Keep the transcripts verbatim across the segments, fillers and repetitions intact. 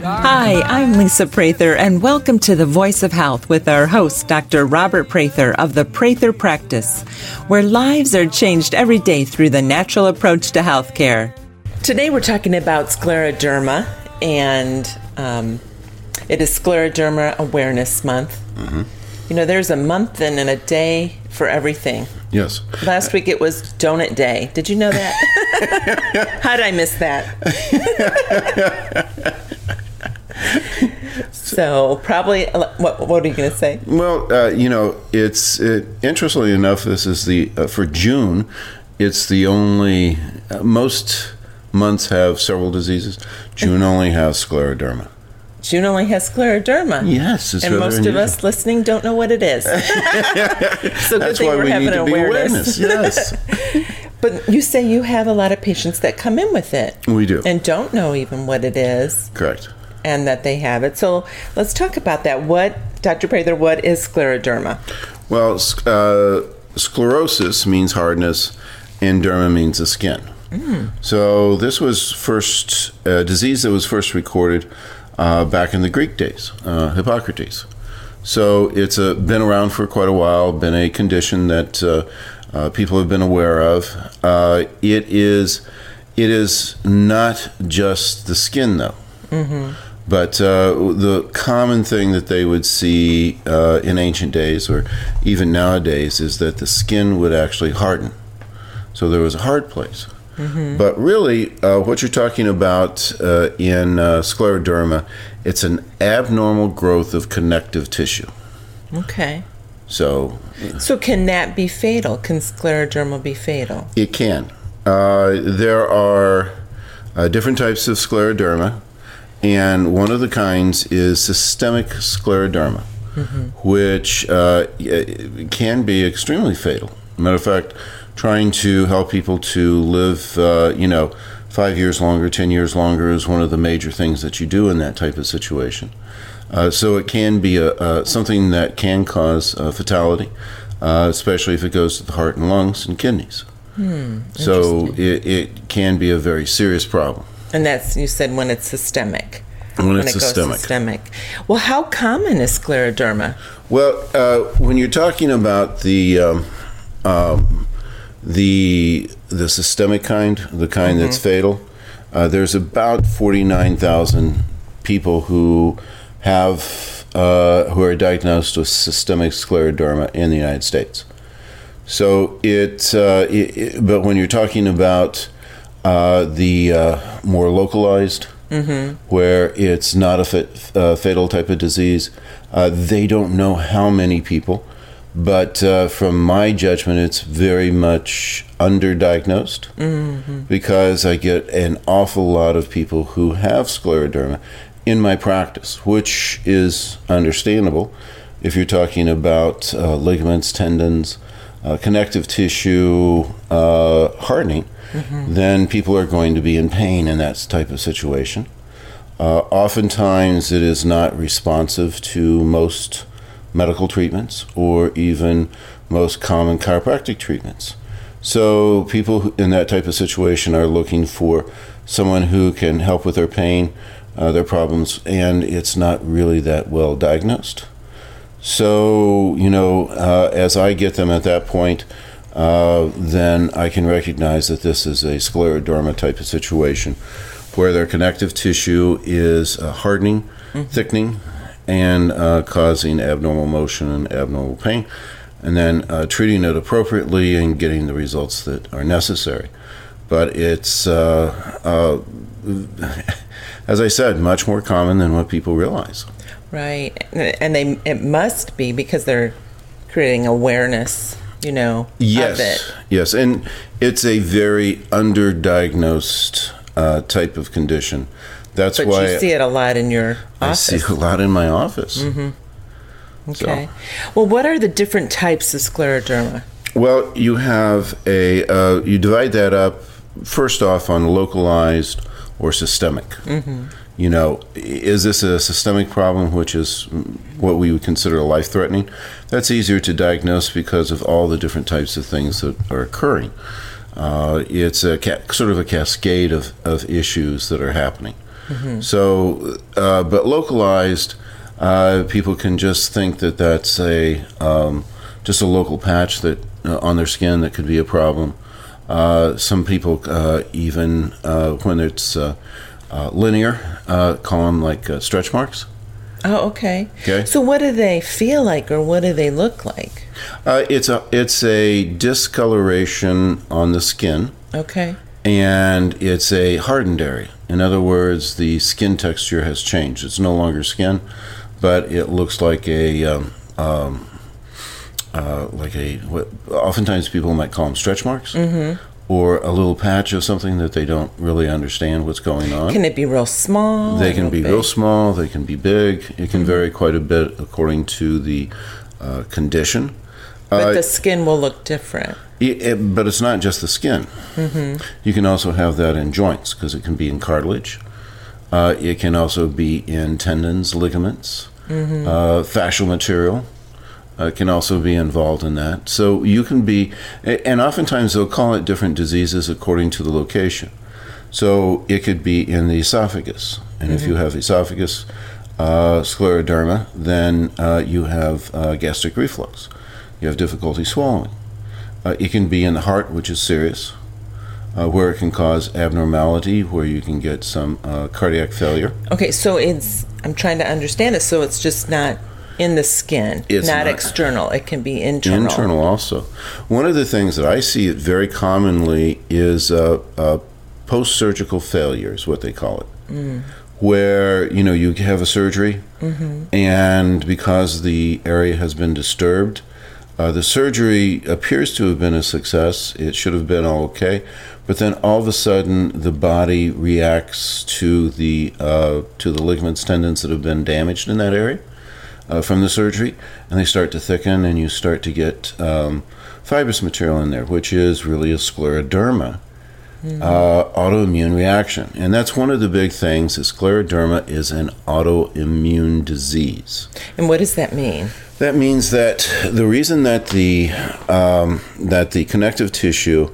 Hi, I'm Lisa Prather, and welcome to The Voice of Health with our host, Doctor Robert Prather of the Prather Practice, where lives are changed every day through the natural approach to healthcare. Today we're talking about scleroderma, and um, it is Scleroderma Awareness Month. Mm-hmm. You know, there's a month and, and a day for everything. Yes. Last week it was Donut Day. Did you know that? How did I miss that? So probably, what, what are you going to say? Well, uh, you know, it's it, interestingly enough, this is the, uh, for June, it's the only, uh, most months have several diseases. June only has scleroderma. June only has scleroderma. Yes, it's and rather most unusual. of us listening don't know what it is. So good That's thing why we're we having need to be awareness. awareness. Yes. But you say you have a lot of patients that come in with it. We do. And don't know even what it is. Correct. And that they have it. So let's talk about that. What, Doctor Prather, what is scleroderma? Well, uh, sclerosis means hardness, and derma means the skin. Mm. So this was first a disease that was first recorded uh, back in the Greek days, uh, Hippocrates. So it's uh, been around for quite a while, been a condition that uh, uh, people have been aware of. Uh, it is it is not just the skin, though. Mm-hmm. But uh, the common thing that they would see uh, in ancient days, or even nowadays, is that the skin would actually harden. So there was a hard place. Mm-hmm. But really, uh, what you're talking about uh, in uh, scleroderma, it's an abnormal growth of connective tissue. Okay. So, so can that be fatal? Can scleroderma be fatal? It can. Uh, there are uh, different types of scleroderma, and one of the kinds is systemic scleroderma, mm-hmm. which uh, can be extremely fatal. Matter of fact, trying to help people to live, uh, you know, five years longer, ten years longer is one of the major things that you do in that type of situation. Uh, so it can be a, a, something that can cause uh, fatality, uh, especially if it goes to the heart and lungs and kidneys. Hmm, so it, it can be a very serious problem. And that's, you said, when it's systemic. When, when it's it systemic. Goes systemic. Well, how common is scleroderma? Well, uh, when you're talking about the um, um, the the systemic kind, the kind mm-hmm. that's fatal, uh, there's about forty-nine thousand people who have uh, who are diagnosed with systemic scleroderma in the United States. So it, uh, it, it but when you're talking about uh, the uh, more localized, mm-hmm. where it's not a fit, uh, fatal type of disease, uh, they don't know how many people. But uh, from my judgment, it's very much underdiagnosed, mm-hmm. because I get an awful lot of people who have scleroderma in my practice, which is understandable. If you're talking about uh, ligaments, tendons, uh, connective tissue uh, hardening, mm-hmm. then people are going to be in pain in that type of situation. Uh, oftentimes, it is not responsive to most medical treatments or even most common chiropractic treatments. So people in that type of situation are looking for someone who can help with their pain, uh, their problems, and it's not really that well diagnosed. So, you know, uh, as I get them at that point, uh, then I can recognize that this is a scleroderma type of situation where their connective tissue is uh, hardening, mm-hmm. thickening, and uh, causing abnormal motion and abnormal pain, and then uh, treating it appropriately and getting the results that are necessary. But it's, uh, uh, as I said, much more common than what people realize. Right, and they it must be because they're creating awareness, you know, yes, of it. Yes, and it's a very underdiagnosed uh, type of condition. That's but why you see it a lot in your office. I see a lot in my office. Mm-hmm. Okay. So. Well, what are the different types of scleroderma? Well, you have a uh, you divide that up first off on localized or systemic. Mm-hmm. You know, is this a systemic problem, which is what we would consider life-threatening? That's easier to diagnose because of all the different types of things that are occurring. Uh, it's a ca- sort of a cascade of, of issues that are happening. Mm-hmm. So, uh, but localized, uh, people can just think that that's a um, just a local patch that uh, on their skin that could be a problem. Uh, some people uh, even uh, when it's uh, uh, linear, uh, call them like uh, stretch marks. Oh, okay. Okay. So what do they feel like, or what do they look like? Uh, it's a it's a discoloration on the skin. Okay. And it's a hardened area. In other words, the skin texture has changed. It's no longer skin, but it looks like a um, um, uh, like a what oftentimes people might call them stretch marks. Mm-hmm. Or a little patch of something that they don't really understand what's going on. Can it be real small? They can be big? real small. They can be big. It can mm-hmm. vary quite a bit according to the uh, condition. But uh, the skin will look different. It, it, but it's not just the skin. Mm-hmm. You can also have that in joints because it can be in cartilage. Uh, it can also be in tendons, ligaments, mm-hmm. uh, fascial material. Uh, can also be involved in that. So you can be, and oftentimes they'll call it different diseases according to the location. So it could be in the esophagus, and mm-hmm. if you have esophagus uh, scleroderma, then uh, you have uh, gastric reflux. You have difficulty swallowing. Uh, it can be in the heart, which is serious, uh, where it can cause abnormality, where you can get some uh, cardiac failure. Okay, so it's, I'm trying to understand it, so it's just not in the skin, it's not, not external. It can be internal. Internal also. One of the things that I see very commonly is uh, uh, post-surgical failure is what they call it, mm. where you know you have a surgery, mm-hmm. and because the area has been disturbed, uh, the surgery appears to have been a success. It should have been all okay, but then all of a sudden the body reacts to the uh, to the ligaments, tendons that have been damaged in that area. Uh, from the surgery, and they start to thicken, and you start to get um, fibrous material in there, which is really a scleroderma mm-hmm. uh, autoimmune reaction. And that's one of the big things, is scleroderma is an autoimmune disease. And what does that mean? That means that the reason that the um, that the connective tissue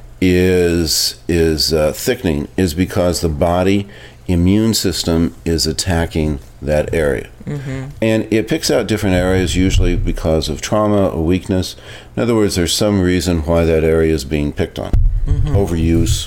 is is uh, thickening is because the body immune system is attacking that area. Mm-hmm. And it picks out different areas, usually because of trauma or weakness. In other words, there's some reason why that area is being picked on. Mm-hmm. Overuse.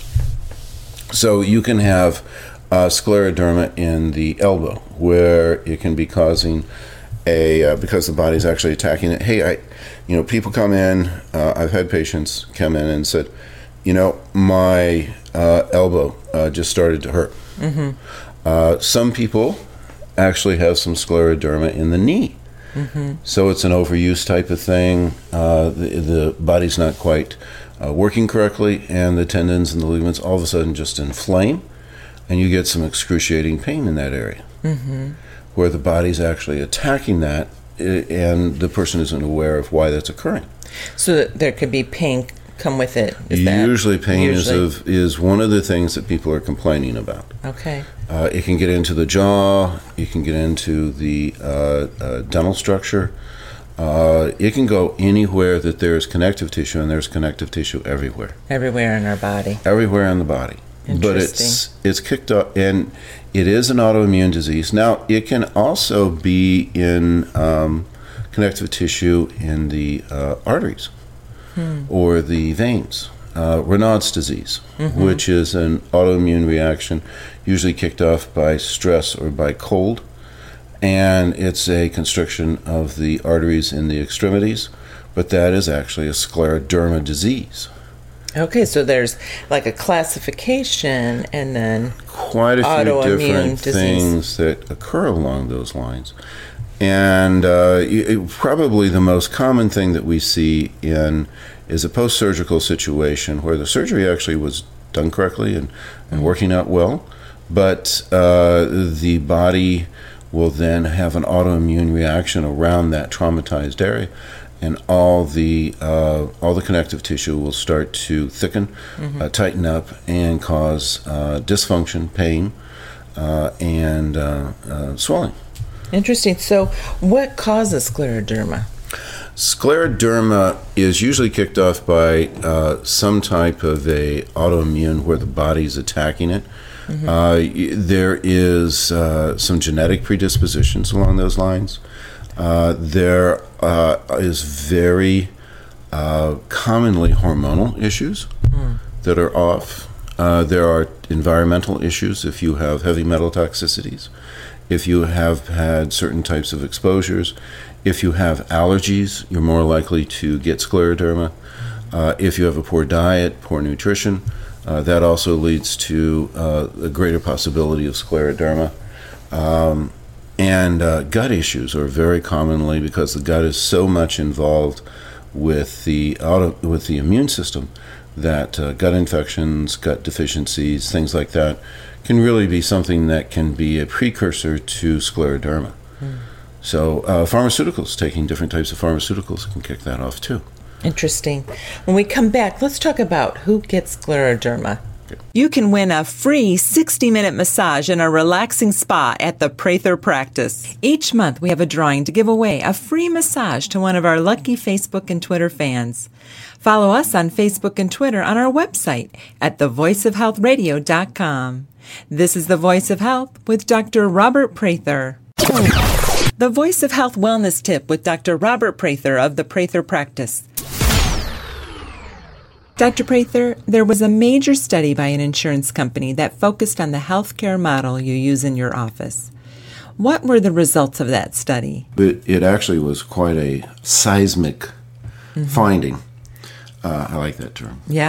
So you can have uh, scleroderma in the elbow, where it can be causing a, uh, because the body's actually attacking it. Hey, I, you know, people come in, uh, I've had patients come in and said, you know, my uh, elbow uh, just started to hurt. Mm-hmm. Uh, some people actually have some scleroderma in the knee. Mm-hmm. So it's an overuse type of thing. Uh, the, the body's not quite uh, working correctly, and the tendons and the ligaments all of a sudden just inflame, and you get some excruciating pain in that area, mm-hmm. where the body's actually attacking that, and the person isn't aware of why that's occurring. So there could be pain come with it. Is usually that, pain usually? is of, is one of the things that people are complaining about. Okay. Uh, it can get into the jaw. You can get into the uh, uh, dental structure. Uh, it can go anywhere that there's connective tissue, and there's connective tissue everywhere. Everywhere in our body. Everywhere in the body. But it's it's kicked off, and it is an autoimmune disease. Now, it can also be in um, connective tissue in the uh, arteries. Hmm. Or the veins. Uh, Raynaud's disease, mm-hmm. which is an autoimmune reaction usually kicked off by stress or by cold, and it's a constriction of the arteries in the extremities, but that is actually a scleroderma disease. Okay, so there's like a classification and then quite a few different disease. things that occur along those lines. And uh, it, probably the most common thing that we see in is a post-surgical situation where the surgery actually was done correctly and, and working out well, but uh, the body will then have an autoimmune reaction around that traumatized area, and all the uh, all the connective tissue will start to thicken, mm-hmm. uh, tighten up, and cause uh, dysfunction, pain, uh, and uh, uh, swelling. Interesting. So what causes scleroderma? Scleroderma is usually kicked off by uh, some type of a autoimmune where the body's attacking it. Mm-hmm. Uh, there is uh, some genetic predispositions along those lines. Uh, there uh, is very uh, commonly hormonal issues mm. that are off. Uh, there are environmental issues if you have heavy metal toxicities, if you have had certain types of exposures, if you have allergies, you're more likely to get scleroderma. Uh, if you have a poor diet, poor nutrition, uh, that also leads to uh, a greater possibility of scleroderma. Um, and uh, gut issues are very commonly, because the gut is so much involved with the auto, with the immune system, that uh, gut infections, gut deficiencies, things like that, can really be something that can be a precursor to scleroderma. Mm. So uh, pharmaceuticals, taking different types of pharmaceuticals can kick that off too. Interesting. When we come back, let's talk about who gets scleroderma. You can win a free sixty-minute massage in a relaxing spa at the Prather Practice. Each month, we have a drawing to give away a free massage to one of our lucky Facebook and Twitter fans. Follow us on Facebook and Twitter on our website at the voice of health radio dot com. This is The Voice of Health with Doctor Robert Prather. The Voice of Health Wellness Tip with Doctor Robert Prather of the Prather Practice. Doctor Prather, there was a major study by an insurance company that focused on the healthcare model you use in your office. What were the results of that study? It, it actually was quite a seismic mm-hmm. finding. Uh, I like that term. Yeah.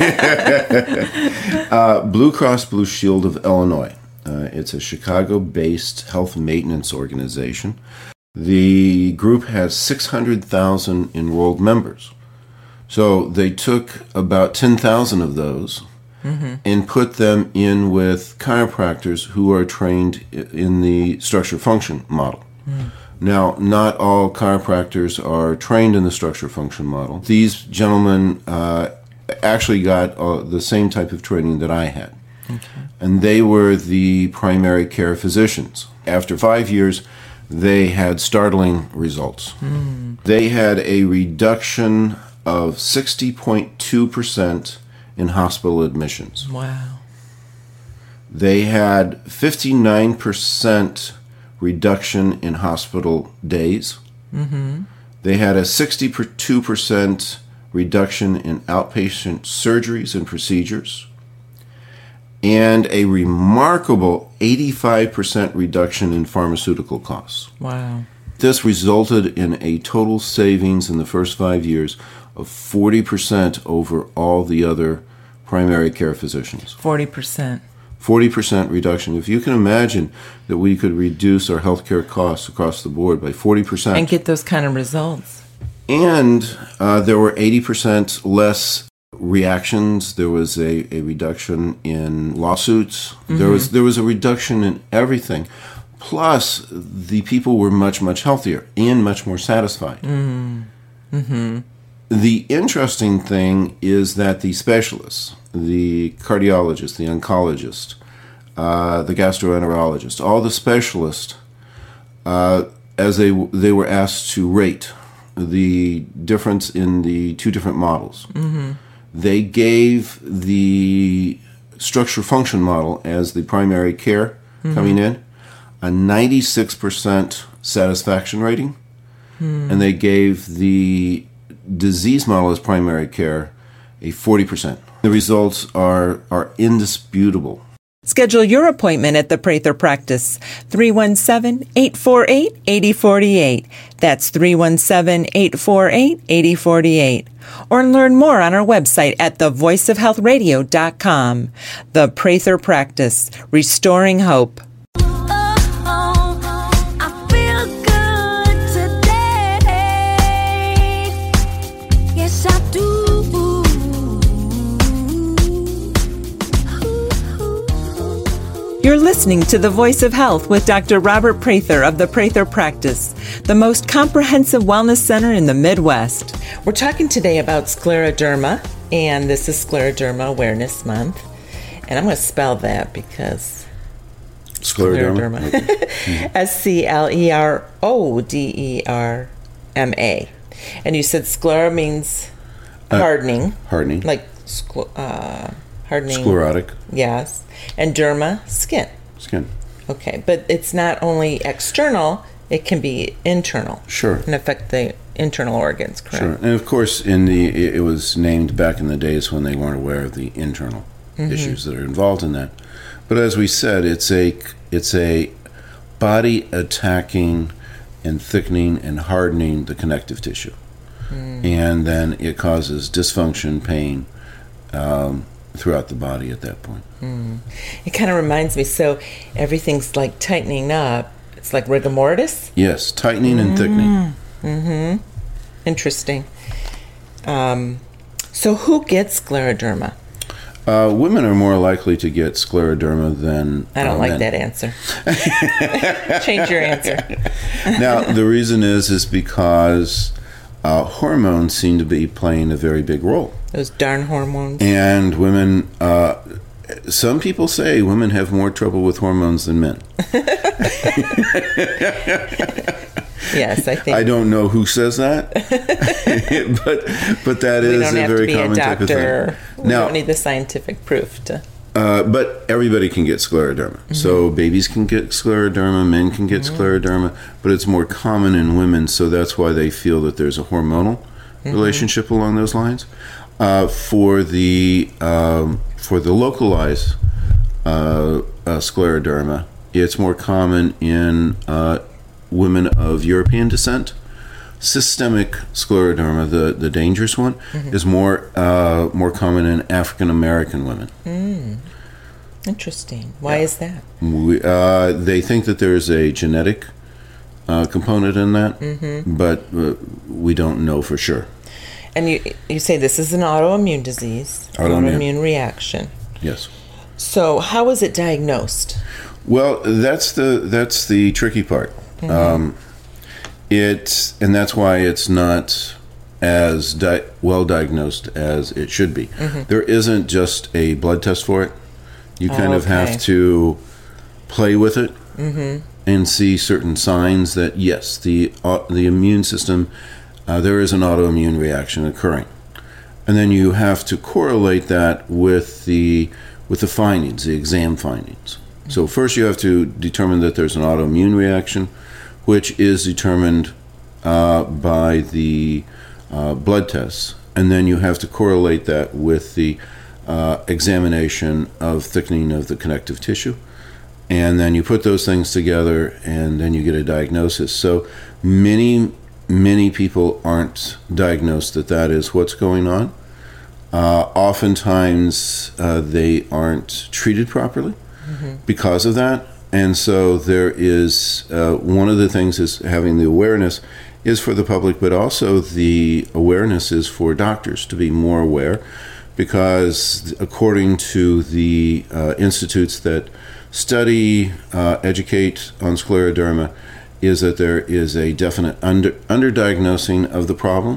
uh, Blue Cross Blue Shield of Illinois. Uh, it's a Chicago-based health maintenance organization. The group has six hundred thousand enrolled members. So they took about ten thousand of those mm-hmm. and put them in with chiropractors who are trained in the structure-function model. Mm. Now, not all chiropractors are trained in the structure-function model. These gentlemen uh, actually got uh, the same type of training that I had. Okay. And they were the primary care physicians. After five years, they had startling results. Mm. They had a reduction of sixty point two percent in hospital admissions. Wow. They had fifty-nine percent reduction in hospital days. Mm-hmm. They had a sixty-two percent reduction in outpatient surgeries and procedures, and a remarkable eighty-five percent reduction in pharmaceutical costs. Wow. This resulted in a total savings in the first five years of forty percent over all the other primary care physicians. forty percent. forty percent reduction. If you can imagine that we could reduce our healthcare costs across the board by forty percent. And get those kind of results. And uh, there were eighty percent less reactions. There was a, a reduction in lawsuits. Mm-hmm. There was there was a reduction in everything. Plus, the people were much, much healthier and much more satisfied. Mm-hmm. Mm-hmm. The interesting thing is that the specialists, the cardiologist, the oncologist, uh, the gastroenterologist, all the specialists, uh, as they they were asked to rate the difference in the two different models, mm-hmm. they gave the structure function model as the primary care mm-hmm. coming in a ninety-six percent satisfaction rating, mm. and they gave the disease model as primary care a forty percent. The results are are indisputable. Schedule your appointment at the Prather Practice, three one seven, eight four eight, eight zero four eight. That's three one seven, eight four eight, eight zero four eight. Or learn more on our website at the voice of health radio dot com. The Prather Practice, restoring hope. You're listening to The Voice of Health with Doctor Robert Prather of the Prather Practice, the most comprehensive wellness center in the Midwest. We're talking today about scleroderma, and this is Scleroderma Awareness Month. And I'm going to spell that because... Scleroderma? Scleroderma. S C L E R O D E R M A. And you said sclera means hardening. Uh, hardening. Like... Uh, hardening. Sclerotic. Yes. And derma, skin. Skin. Okay, but it's not only external, it can be internal. Sure. And affect the internal organs, correct? Sure. And of course, in the it, it was named back in the days when they weren't aware of the internal mm-hmm. issues that are involved in that. But as we said, it's a it's a body attacking and thickening and hardening the connective tissue. Mm. And then it causes dysfunction, pain, um, throughout the body at that point. Mm. It kind of reminds me, so everything's like tightening up. It's like rigor mortis? Yes, tightening mm. and thickening. Mm-hmm. Interesting. Um, so who gets scleroderma? Uh, women are more likely to get scleroderma than I don't uh, like men. that answer. Change your answer. Now, the reason is is because uh, hormones seem to be playing a very big role. Those darn hormones. And women, uh, some people say women have more trouble with hormones than men. Yes, I think. I don't know who says that, but but that we is don't a have very to be common a type of doctor. thing. We Now, don't need the scientific proof to. Uh, but everybody can get scleroderma. Mm-hmm. So babies can get scleroderma, men can get mm-hmm. scleroderma, but it's more common in women, so that's why they feel that there's a hormonal mm-hmm. relationship along those lines. Uh, for the um, for the localized uh, uh, scleroderma, it's more common in uh, women of European descent. Systemic scleroderma, the, the dangerous one, mm-hmm. is more uh, more common in African American women. Mm. Interesting. Why yeah. is that? We, uh, they think that there's a genetic uh, component in that, mm-hmm. but uh, we don't know for sure. And you you say this is an autoimmune disease, autoimmune, autoimmune reaction. Yes. So how is it diagnosed? Well, that's the that's the tricky part. Mm-hmm. Um, It and that's why it's not as di- well diagnosed as it should be. Mm-hmm. There isn't just a blood test for it. You kind oh, of okay. have to play with it mm-hmm. and see certain signs that yes, the uh, the immune system, uh, there is an autoimmune reaction occurring, and then you have to correlate that with the with the findings, the exam findings. Mm-hmm. So first, you have to determine that there's an autoimmune reaction, which is determined uh, by the uh, blood tests. And then you have to correlate that with the uh, examination of thickening of the connective tissue. And then you put those things together, and then you get a diagnosis. So many, many people aren't diagnosed that that is what's going on. Uh, oftentimes, uh, they aren't treated properly mm-hmm. because of that. And so there is, uh, one of the things is having the awareness is for the public, but also the awareness is for doctors to be more aware, because according to the uh, institutes that study, uh, educate on scleroderma, is that there is a definite under underdiagnosing of the problem,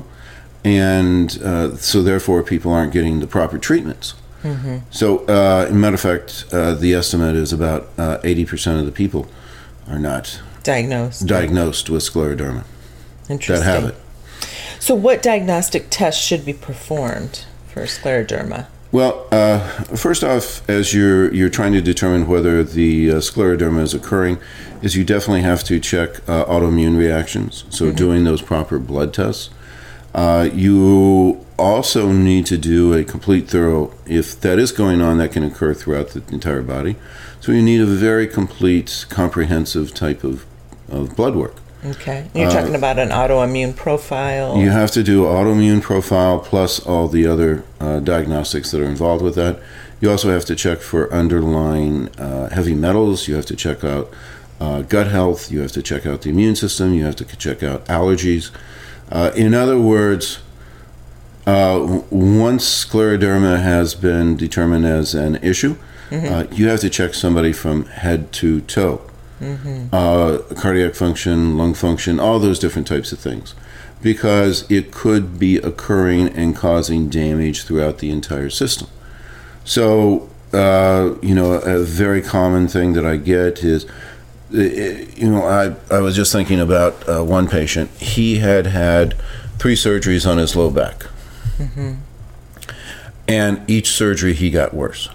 and uh, so therefore people aren't getting the proper treatments. Mm-hmm. So, uh, as a matter of fact, uh, the estimate is about uh, eighty percent of the people are not diagnosed diagnosed with scleroderma. Interesting. That have it. So what diagnostic tests should be performed for scleroderma? Well, uh, first off, as you're you're trying to determine whether the uh, scleroderma is occurring, is you definitely have to check uh, autoimmune reactions, so mm-hmm. doing those proper blood tests. Uh, you also need to do a complete thorough, if that is going on, that can occur throughout the entire body. So you need a very complete, comprehensive type of, of blood work. Okay. You're uh, talking about an autoimmune profile. You have to do autoimmune profile plus all the other uh, diagnostics that are involved with that. You also have to check for underlying uh, heavy metals. You have to check out uh, gut health. You have to check out the immune system. You have to check out allergies. Uh, in other words, uh, once scleroderma has been determined as an issue, mm-hmm. uh, you have to check somebody from head to toe. Mm-hmm. uh, cardiac function, lung function, all those different types of things, because it could be occurring and causing damage throughout the entire system. So, uh, you know, a very common thing that I get is, you know, I, I was just thinking about uh, one patient. He had had three surgeries on his low back. Mm-hmm. And each surgery he got worse.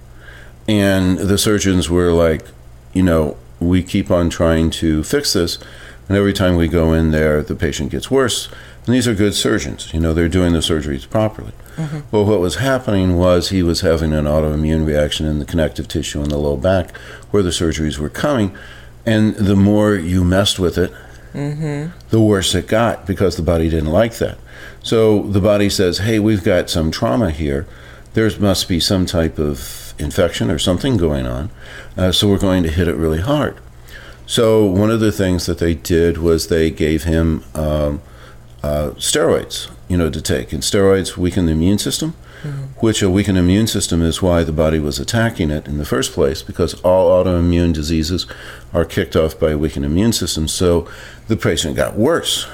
And the surgeons were like, you know, we keep on trying to fix this, and every time we go in there, the patient gets worse. And these are good surgeons, you know, they're doing the surgeries properly. Mm-hmm. Well, what was happening was he was having an autoimmune reaction in the connective tissue in the low back where the surgeries were coming, and the more you messed with it, mm-hmm. the worse it got, because the body didn't like that. So the body says, hey, we've got some trauma here. There must be some type of infection or something going on, uh, so we're going to hit it really hard. So one of the things that they did was they gave him um, uh, steroids, you know, to take. And steroids weaken the immune system, mm-hmm. which a weakened immune system is why the body was attacking it in the first place, because all autoimmune diseases are kicked off by a weakened immune system. So the patient got worse.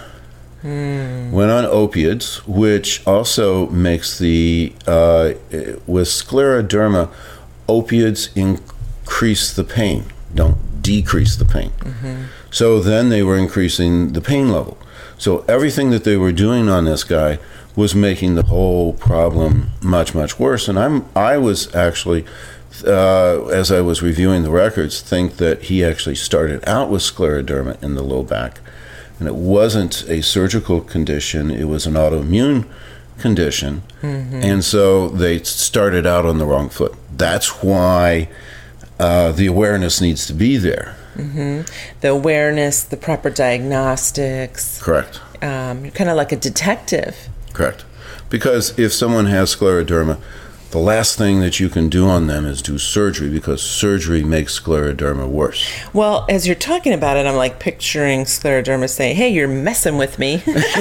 Mm. Went on opiates, which also makes the, uh, with scleroderma, opiates increase the pain, don't decrease the pain. Mm-hmm. So then they were increasing the pain level. So everything that they were doing on this guy was making the whole problem much, much worse. And I'm, I was actually, uh, as I was reviewing the records, think that he actually started out with scleroderma in the low back. And it wasn't a surgical condition, it was an autoimmune condition. Mm-hmm. And so they started out on the wrong foot. That's why uh, the awareness needs to be there. Mm-hmm. The awareness, the proper diagnostics. Correct. Um, you're kind of like a detective. Correct. Because if someone has scleroderma, the last thing that you can do on them is do surgery, because surgery makes scleroderma worse. Well, as you're talking about it, I'm like picturing scleroderma saying, hey, you're messing with me.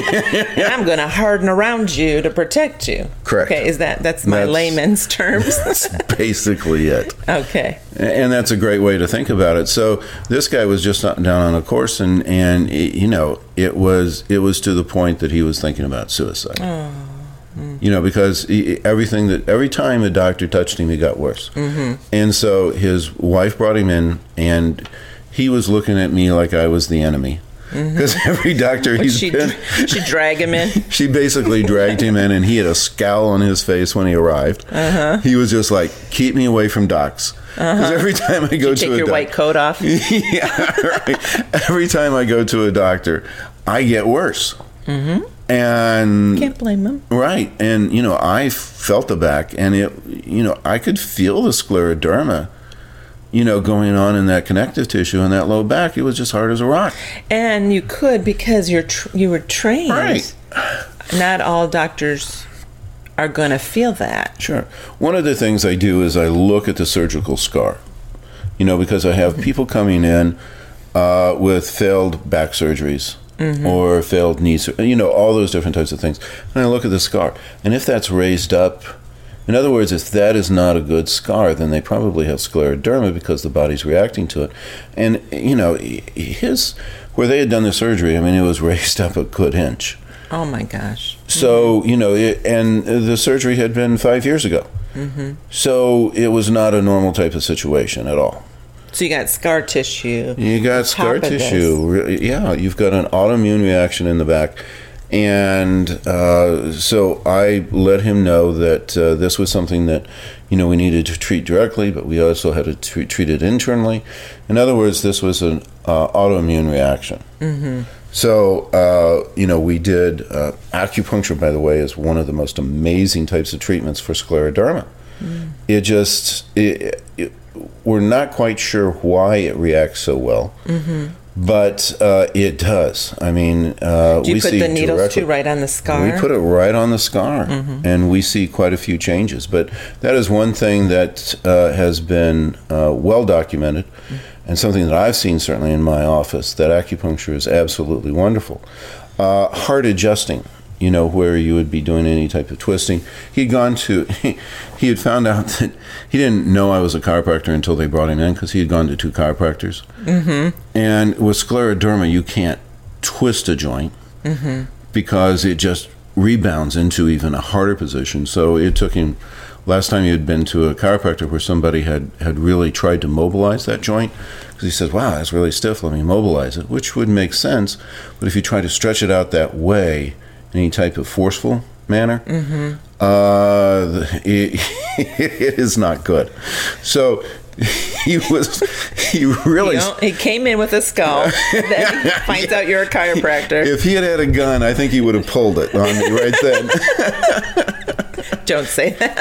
I'm going to harden around you to protect you. Correct. Okay, is that, that's my that's, layman's terms? That's basically it. Okay. And that's a great way to think about it. So this guy was just down on a course, and, and it, you know, it was, it was to the point that he was thinking about suicide. Oh. You know, because he, everything that every time a doctor touched him, he got worse. Mm-hmm. And so his wife brought him in, and he was looking at me like I was the enemy. Because mm-hmm. every doctor he's she, been, she drag him in. She basically dragged him in, and he had a scowl on his face when he arrived. Uh-huh. He was just like, "Keep me away from docs." Because uh-huh. every time I go Did you to a take your doc- white coat off. Yeah, right. Every time I go to a doctor, I get worse. Mm-hmm. And can't blame them. Right. And, you know, I felt the back, and it, you know, I could feel the scleroderma, you know, going on in that connective tissue in that low back. It was just hard as a rock. And you could, because you're tr- you were trained. Right. Not all doctors are going to feel that. Sure. One of the things I do is I look at the surgical scar, you know, because I have people coming in uh, with failed back surgeries. Mm-hmm. Or failed knees, you know, all those different types of things. And I look at the scar, and if that's raised up, in other words, if that is not a good scar, then they probably have scleroderma because the body's reacting to it. And, you know, his, where they had done the surgery, I mean, it was raised up a good inch. Oh, my gosh. So, mm-hmm. you know, it, and the surgery had been five years ago. Mm-hmm. So it was not a normal type of situation at all. So you got scar tissue. You got scar tissue. Yeah, you've got an autoimmune reaction in the back. And uh, so I let him know that uh, this was something that, you know, we needed to treat directly, but we also had to treat, treat it internally. In other words, this was an uh, autoimmune reaction. Mm-hmm. So, uh, you know, we did uh, acupuncture, by the way, is one of the most amazing types of treatments for scleroderma. Mm. It just... It, it, we're not quite sure why it reacts so well, mm-hmm. but uh, it does. I mean, uh, do you we put see the needles directly, too right on the scar? We put it right on the scar, mm-hmm. and we see quite a few changes. But that is one thing that uh, has been uh, well documented, mm-hmm. and something that I've seen certainly in my office, that acupuncture is absolutely wonderful. Uh, heart adjusting. You know, where you would be doing any type of twisting. He'd gone to, he, he had found out that he didn't know I was a chiropractor until they brought him in, because he had gone to two chiropractors. Mm-hmm. And with scleroderma, you can't twist a joint mm-hmm. because it just rebounds into even a harder position. So it took him, last time he had been to a chiropractor where somebody had, had really tried to mobilize that joint, because he says, wow, that's really stiff, let me mobilize it, which would make sense. But if you try to stretch it out that way, any type of forceful manner, mm-hmm. uh, it, it is not good. So he was, he really... You know, he came in with a skull, then he finds yeah. out you're a chiropractor. If he had had a gun, I think he would have pulled it on me right then. Don't say that.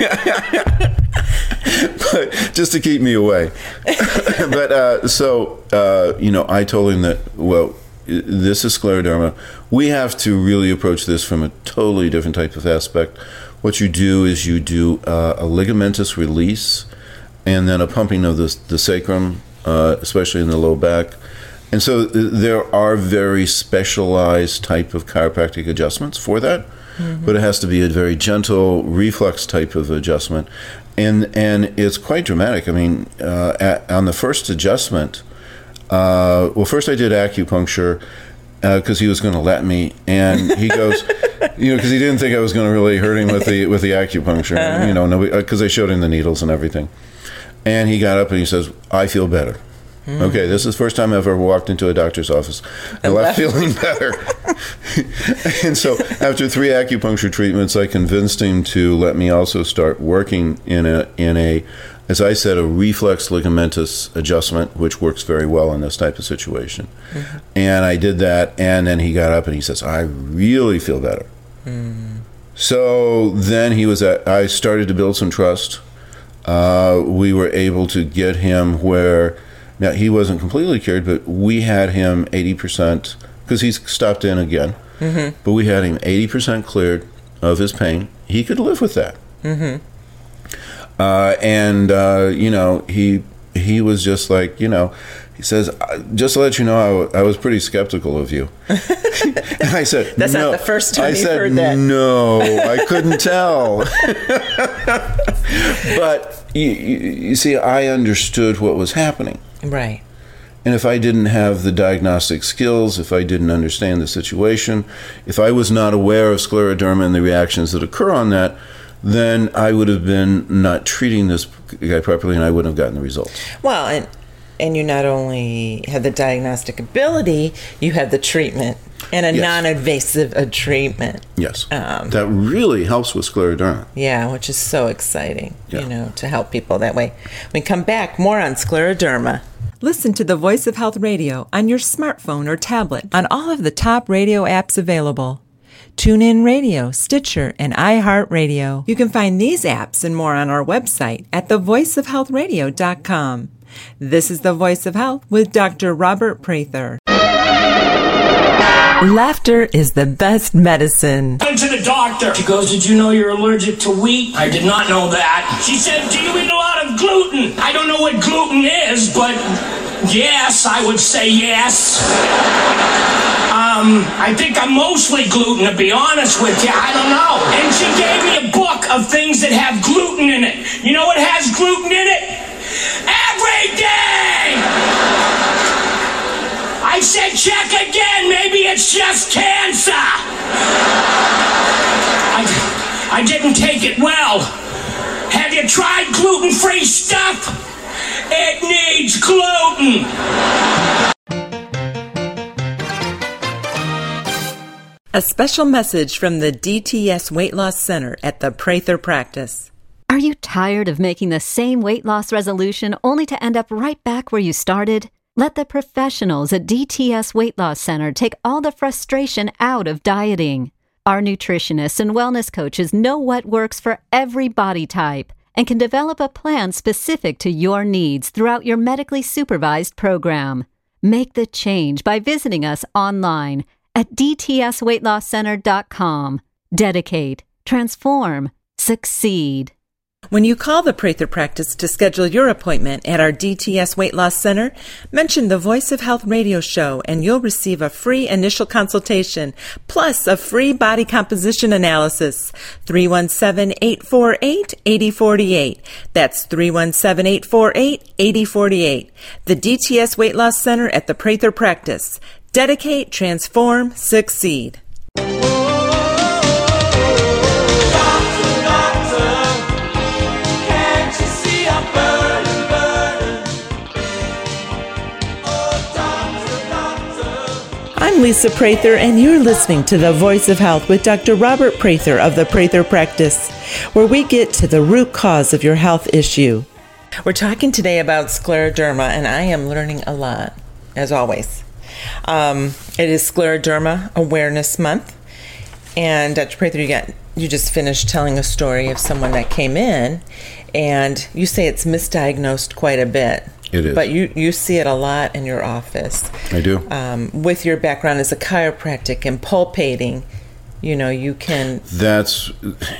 But just to keep me away. But uh, so, uh, you know, I told him that, well, this is scleroderma. We have to really approach this from a totally different type of aspect. What you do is you do uh, a ligamentous release and then a pumping of the, the sacrum, uh, especially in the low back. And so there are very specialized type of chiropractic adjustments for that, mm-hmm. but it has to be a very gentle reflex type of adjustment. And and it's quite dramatic. I mean, uh, at, on the first adjustment, uh, well, first I did acupuncture because uh, he was going to let me, and he goes, you know, because he didn't think I was going to really hurt him with the with the acupuncture, uh-huh. you know, because I showed him the needles and everything. And he got up and he says, "I feel better." Mm. Okay, this is the first time I've ever walked into a doctor's office. I left feeling better. And so after three acupuncture treatments, I convinced him to let me also start working in a, in a, as I said, a reflex ligamentous adjustment, which works very well in this type of situation. Mm-hmm. And I did that, and then he got up and he says, "I really feel better." Mm. So then he was at, I started to build some trust. Uh, we were able to get him where, now he wasn't completely cured, but we had him eighty percent, because he's stopped in again, mm-hmm. but we had him eighty percent cleared of his pain. He could live with that. Mm-hmm. Uh, and, uh, you know, he he was just like, you know, he says, "Just to let you know, I, I was pretty skeptical of you." And I said, That's no. not the first time I you've said, heard that. No, I couldn't tell. But, you, you, you see, I understood what was happening. Right. And if I didn't have the diagnostic skills, if I didn't understand the situation, if I was not aware of scleroderma and the reactions that occur on that, then I would have been not treating this guy properly, and I wouldn't have gotten the results. Well, and and you not only have the diagnostic ability, you have the treatment, and a yes. non-invasive uh, treatment. Yes. Um, that really helps with scleroderma. Yeah, which is so exciting, yeah. you know, to help people that way. When we come back, more on scleroderma. Listen to the Voice of Health Radio on your smartphone or tablet on all of the top radio apps available. TuneIn Radio, Stitcher, and iHeartRadio. You can find these apps and more on our website at the voice of health radio dot com. This is The Voice of Health with Doctor Robert Prather. Laughter is the best medicine. I went to the doctor. She goes, "Did you know you're allergic to wheat?" I did not know that. She said, "Do you eat a lot of gluten?" I don't know what gluten is, but yes, I would say yes. Um, I think I'm mostly gluten, to be honest with you. I don't know. And she gave me a book of things that have gluten in it. You know what has gluten in it? Everything! I said, check again. Maybe it's just cancer. I, I didn't take it well. Have you tried gluten-free stuff? It needs gluten. A special message from the D T S Weight Loss Center at the Prather Practice. Are you tired of making the same weight loss resolution only to end up right back where you started? Let the professionals at D T S Weight Loss Center take all the frustration out of dieting. Our nutritionists and wellness coaches know what works for every body type and can develop a plan specific to your needs throughout your medically supervised program. Make the change by visiting us online at d t s weight loss center dot com. Dedicate, transform, succeed. When you call the Prather Practice to schedule your appointment at our D T S Weight Loss Center, mention the Voice of Health radio show and you'll receive a free initial consultation plus a free body composition analysis. three one seven, eight four eight, eight zero four eight. That's three one seven, eight four eight, eight zero four eight. The D T S Weight Loss Center at the Prather Practice. Dedicate, transform, succeed. I'm I'm Lisa Prather, and you're listening to The Voice of Health with Doctor Robert Prather of the Prather Practice, where we get to the root cause of your health issue. We're talking today about scleroderma, and I am learning a lot, as always. Um, it is Scleroderma Awareness Month, and Doctor Prather, you got you just finished telling a story of someone that came in, and you say it's misdiagnosed quite a bit. It is. But you, you see it a lot in your office. I do. Um, with your background as a chiropractic and pulpating, you know, you can... That's,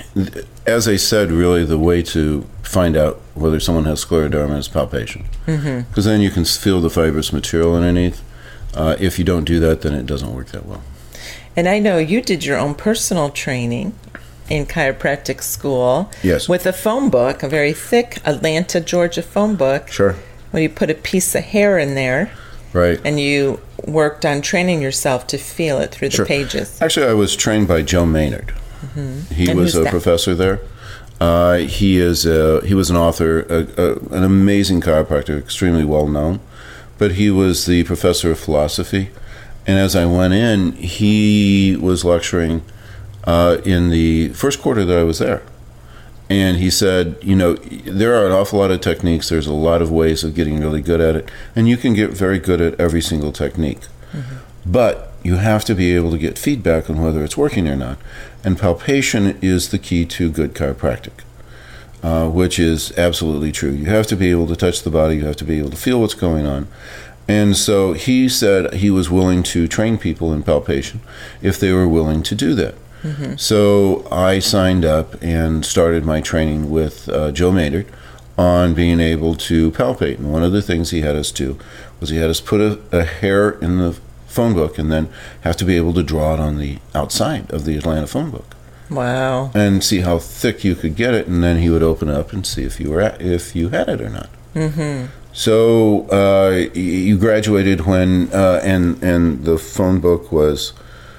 as I said, really the way to find out whether someone has scleroderma is palpation. Because mm-hmm. then you can feel the fibrous material underneath. Uh, if you don't do that, then it doesn't work that well. And I know you did your own personal training in chiropractic school. Yes. With a phone book, a very thick Atlanta, Georgia phone book. Sure. Where you put a piece of hair in there. Right. And you worked on training yourself to feel it through the sure. pages. Actually, I was trained by Joe Maynard. Mm-hmm. He and was a that? professor there. Uh, he is a, he was an author, a, a, an amazing chiropractor, extremely well known. But he was the professor of philosophy. And as I went in, he was lecturing uh, in the first quarter that I was there. And he said, you know, there are an awful lot of techniques. There's a lot of ways of getting really good at it. And you can get very good at every single technique. Mm-hmm. But you have to be able to get feedback on whether it's working or not. And palpation is the key to good chiropractic, uh, which is absolutely true. You have to be able to touch the body. You have to be able to feel what's going on. And so he said he was willing to train people in palpation if they were willing to do that. Mm-hmm. So I signed up and started my training with uh, Joe Maynard on being able to palpate. And one of the things he had us do was he had us put a, a hair in the phone book and then have to be able to draw it on the outside of the Atlanta phone book. Wow. And see how thick you could get it, and then he would open it up and see if you were at, if you had it or not. Mm-hmm. So uh, you graduated when, uh, and and the phone book was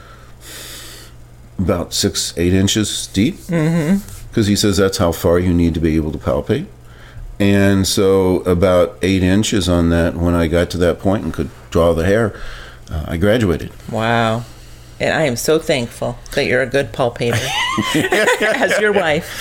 about six, eight inches deep, because mm-hmm. he says that's how far you need to be able to palpate. And so about eight inches on that, when I got to that point and could draw the hair, uh, I graduated. Wow. And I am so thankful that you're a good palpator as your wife.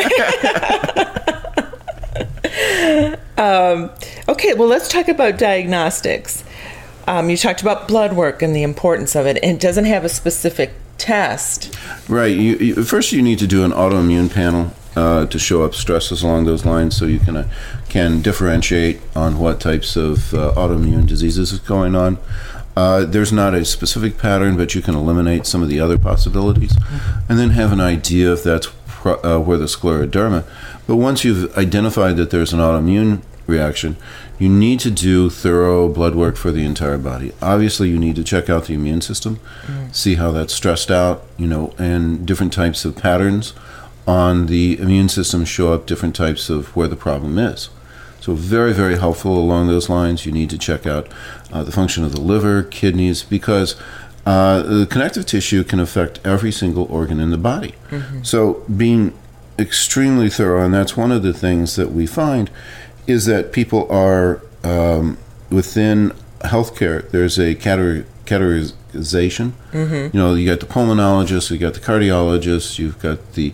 um, okay, well, let's talk about diagnostics. Um, you talked about blood work and the importance of it, and it doesn't have a specific test. Right. You, you, first, you need to do an autoimmune panel uh, to show up stresses along those lines, so you can uh, can differentiate on what types of uh, autoimmune diseases is going on. Uh, there's not a specific pattern, but you can eliminate some of the other possibilities, mm-hmm. and then have an idea if that's pro- uh, where the scleroderma. But once you've identified that there's an autoimmune reaction, you need to do thorough blood work for the entire body. Obviously, you need to check out the immune system, mm. see how that's stressed out, you know, and different types of patterns on the immune system show up different types of where the problem is. So very, very helpful along those lines. You need to check out uh, the function of the liver, kidneys, because uh, the connective tissue can affect every single organ in the body. Mm-hmm. So being extremely thorough, and that's one of the things that we find, is that people are, um, within healthcare, there's a categor- categorization. Mm-hmm. You know, you got the pulmonologist, you got the cardiologist, you've got the,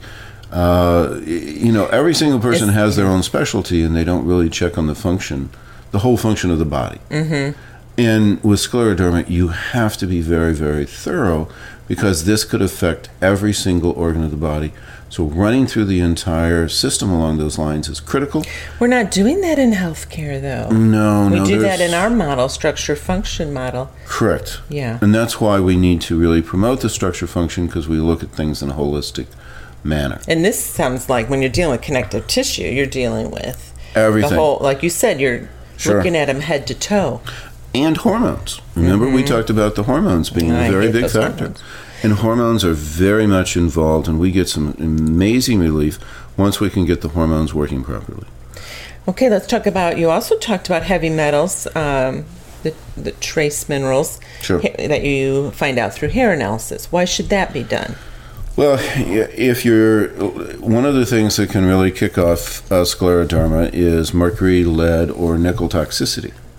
uh, you know, every single person it's, has their own specialty, and they don't really check on the function, the whole function of the body. Mm-hmm. And with scleroderma, you have to be very, very thorough, because this could affect every single organ of the body. So running through the entire system along those lines is critical. We're not doing that in healthcare, though. No, we no. We do that in our model, structure-function model. Correct. Yeah. And that's why we need to really promote the structure-function, because we look at things in a holistic manner. And this sounds like when you're dealing with connective tissue, you're dealing with everything. The whole, like you said, you're sure. looking at them head to toe. And hormones. Remember, mm-hmm. we talked about the hormones being I a very big factor. Hormones. And hormones are very much involved, and we get some amazing relief once we can get the hormones working properly. Okay, let's talk about, you also talked about heavy metals, um, the, the trace minerals sure. ha- that you find out through hair analysis. Why should that be done? Well, if you're, one of the things that can really kick off uh, scleroderma is mercury, lead, or nickel toxicity.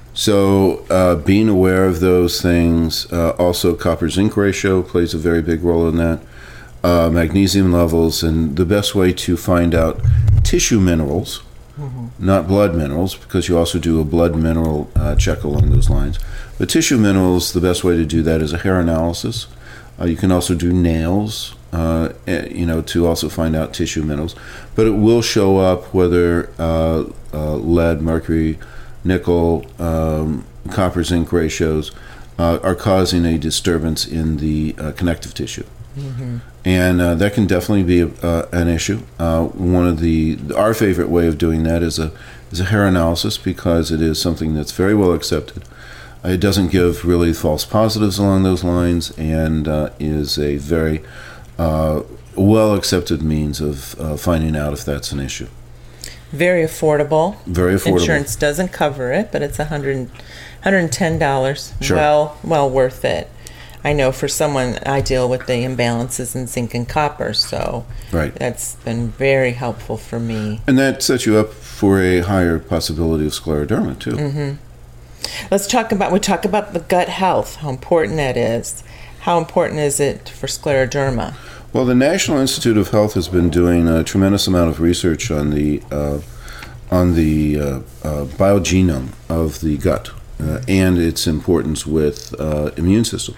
So uh, being aware of those things, uh, also copper zinc ratio plays a very big role in that, uh, magnesium levels, and the best way to find out tissue minerals, mm-hmm. not blood minerals, because you also do a blood mineral uh, check along those lines. But tissue minerals, the best way to do that is a hair analysis. Uh, you can also do nails, uh, you know, to also find out tissue minerals. But it will show up whether uh, uh, lead, mercury, nickel, um, copper zinc ratios uh, are causing a disturbance in the uh, connective tissue. Mm-hmm. And uh, that can definitely be a, uh, an issue. Uh, one of the our favorite way of doing that is a is a hair analysis, because it is something that's very well accepted. It doesn't give really false positives along those lines, and uh, is a very uh, well accepted means of uh, finding out if that's an issue. Very affordable. Very affordable. Insurance doesn't cover it, but it's one hundred, one hundred ten dollars. Sure. Well, well worth it. I know for someone, I deal with the imbalances in zinc and copper, so right. that's been very helpful for me. And that sets you up for a higher possibility of scleroderma, too. Mm-hmm. Let's talk about, we talk about the gut health, how important that is. How important is it for scleroderma? Well, the National Institute of Health has been doing a tremendous amount of research on the uh, on the uh, uh, biogenome of the gut uh, and its importance with uh, immune system.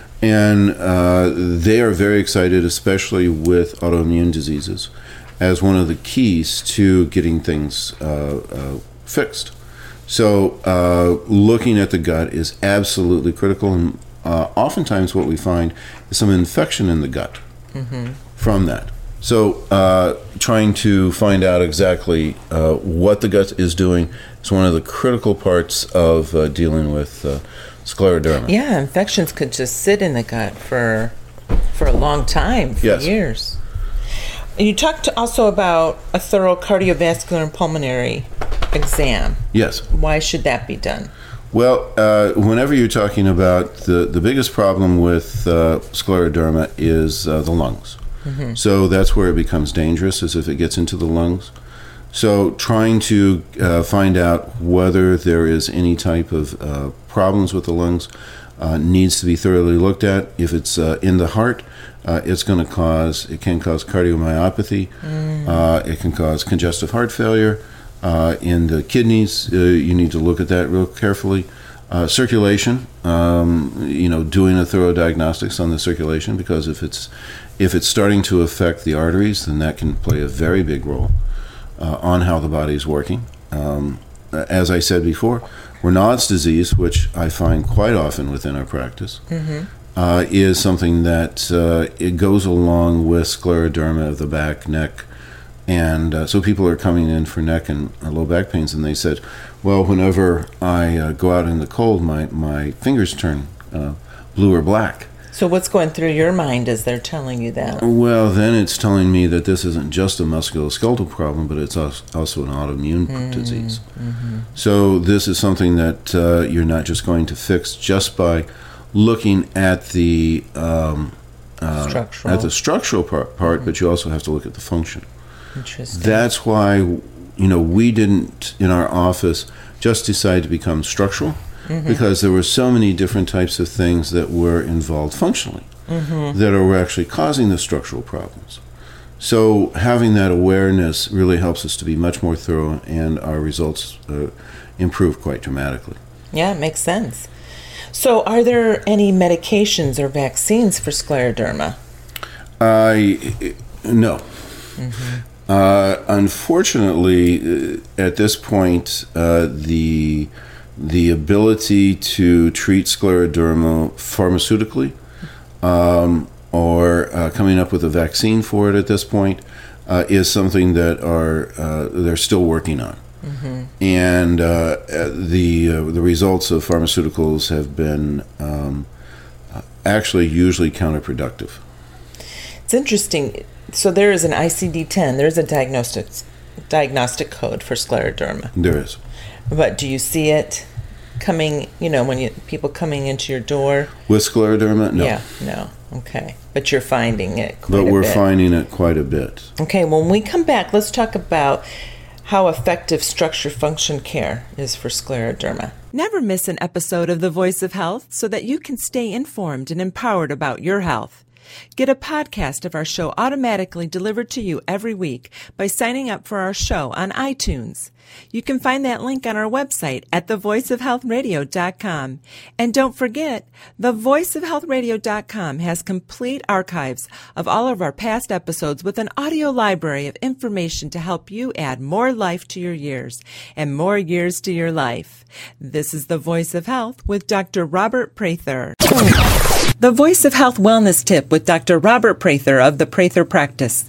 And uh, they are very excited, especially with autoimmune diseases, as one of the keys to getting things uh, uh, fixed. So uh, looking at the gut is absolutely critical, and uh, oftentimes what we find is some infection in the gut. Mm-hmm. From that. So uh, trying to find out exactly uh, what the gut is doing is one of the critical parts of uh, dealing with uh, scleroderma. Yeah, infections could just sit in the gut for for a long time, for yes. years. And you talked also about a thorough cardiovascular and pulmonary exam. Yes. Why should that be done? Well, uh, whenever you're talking about the, the biggest problem with uh, scleroderma is uh, the lungs. Mm-hmm. So that's where it becomes dangerous, is if it gets into the lungs. So trying to uh, find out whether there is any type of uh, problems with the lungs uh, needs to be thoroughly looked at. If it's uh, in the heart, uh, it's going to cause, it can cause cardiomyopathy. Mm. Uh, it can cause congestive heart failure. Uh, in the kidneys, uh, you need to look at that real carefully. Uh, circulation, um, you know, doing a thorough diagnostics on the circulation, because if it's if it's starting to affect the arteries, then that can play a very big role uh, on how the body is working. Um, as I said before, Raynaud's disease, which I find quite often within our practice, mm-hmm. uh, is something that uh, it goes along with scleroderma of the back, neck. And uh, so people are coming in for neck and uh, low back pains, and they said, well, whenever I uh, go out in the cold, my, my fingers turn uh, blue or black. So what's going through your mind as they're telling you that? Well, then it's telling me that this isn't just a musculoskeletal problem, but it's also an autoimmune mm, disease. Mm-hmm. So this is something that uh, you're not just going to fix just by looking at the, um, uh, structural. at the structural part, part mm-hmm. but you also have to look at the function. Interesting. That's why, you know, we didn't, in our office, just decide to become structural, mm-hmm. because there were so many different types of things that were involved functionally mm-hmm. that are actually causing the structural problems. So having that awareness really helps us to be much more thorough, and our results uh, improve quite dramatically. Yeah, it makes sense. So are there any medications or vaccines for scleroderma? I, no. Mm-hmm. Uh, unfortunately, uh, at this point, uh, the the ability to treat scleroderma pharmaceutically um, or uh, coming up with a vaccine for it at this point uh, is something that are uh, they're still working on. Mm-hmm. And uh, the uh, the results of pharmaceuticals have been um, actually usually counterproductive. It's interesting. So there is an I C D ten. There is a diagnostic diagnostic code for scleroderma. There is. But do you see it coming, you know, when you people coming into your door? With scleroderma? No. Yeah, no. Okay. But you're finding it quite But a we're bit. finding it quite a bit. Okay, well, when we come back, let's talk about how effective structure function care is for scleroderma. Never miss an episode of The Voice of Health so that you can stay informed and empowered about your health. Get a podcast of our show automatically delivered to you every week by signing up for our show on iTunes. You can find that link on our website at the voice of health radio dot com. And don't forget, the voice of health radio dot com has complete archives of all of our past episodes with an audio library of information to help you add more life to your years and more years to your life. This is The Voice of Health with Doctor Robert Prather. The Voice of Health Wellness Tip with Doctor Robert Prather of the Prather Practice.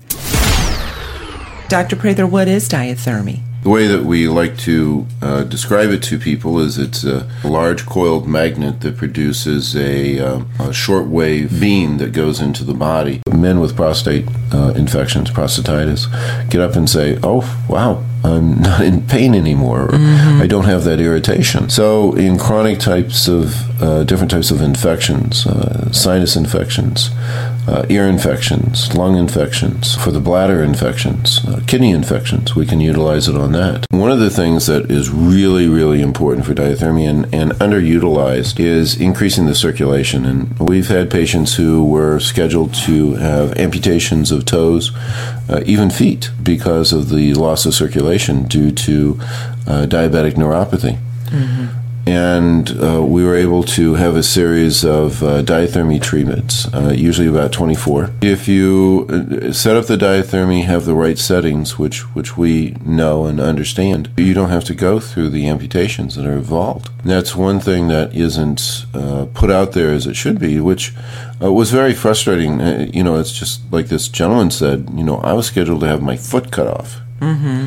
Doctor Prather, what is diathermy? The way that we like to uh, describe it to people is it's a large coiled magnet that produces a, uh, a shortwave beam that goes into the body. Men with prostate uh, infections, prostatitis, get up and say, oh, wow, I'm not in pain anymore, or mm-hmm. I don't have that irritation. So in chronic types of, uh, different types of infections, uh, sinus infections, uh, ear infections, lung infections, for the bladder infections, uh, kidney infections, we can utilize it on that. One of the things that is really, really important for diathermy and, and underutilized is increasing the circulation. And we've had patients who were scheduled to have amputations of toes, uh, even feet, because of the loss of circulation due to uh, diabetic neuropathy. Mm-hmm. And uh, we were able to have a series of uh, diathermy treatments, uh, usually about twenty-four. If you set up the diathermy, have the right settings, which, which we know and understand, you don't have to go through the amputations that are involved. And that's one thing that isn't uh, put out there as it should be, which uh, was very frustrating. Uh, you know, it's just like this gentleman said, you know, I was scheduled to have my foot cut off. Mm-hmm.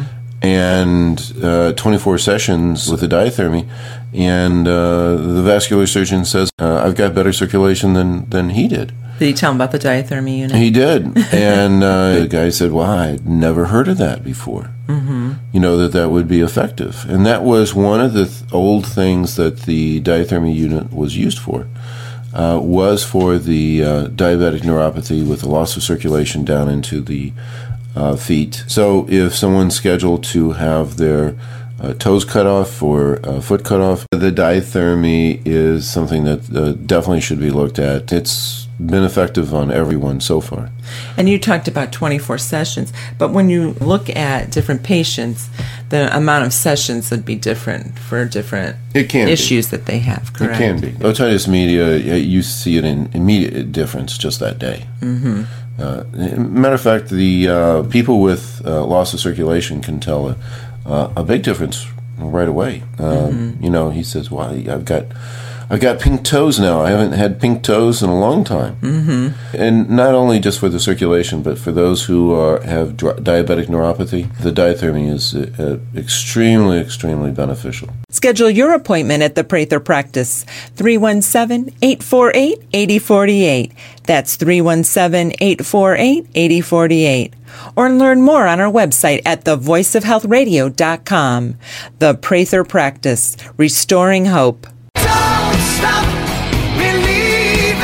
And uh, twenty-four sessions with the diathermy, and uh, the vascular surgeon says, uh, I've got better circulation than, than he did. Did he tell him about the diathermy unit? He did. And uh, the guy said, well, I'd never heard of that before. Mm-hmm. You know, that that would be effective. And that was one of the th- old things that the diathermy unit was used for, uh, was for the uh, diabetic neuropathy with the loss of circulation down into the Uh, feet. So if someone's scheduled to have their uh, toes cut off or uh, foot cut off, the diathermy is something that uh, definitely should be looked at. It's been effective on everyone so far. And you talked about twenty-four sessions, but when you look at different patients, the amount of sessions would be different for different it can issues be. that they have, correct? It can be. Otitis media, you see it in immediate difference just that day. Mm-hmm. Uh, matter of fact, the uh, people with uh, loss of circulation can tell a, uh, a big difference right away. Uh, mm-hmm. You know, he says, "Well, I've got, I've got pink toes now. I haven't had pink toes in a long time." Mm-hmm. And not only just for the circulation, but for those who are, have dri- diabetic neuropathy, the diathermy is uh, extremely, extremely beneficial. Schedule your appointment at the Prather Practice, three one seven, eight four eight, eight zero four eight. That's three one seven, eight four eight, eight zero four eight. Or learn more on our website at the voice of health radio dot com. The Prather Practice, restoring hope. Don't stop believing.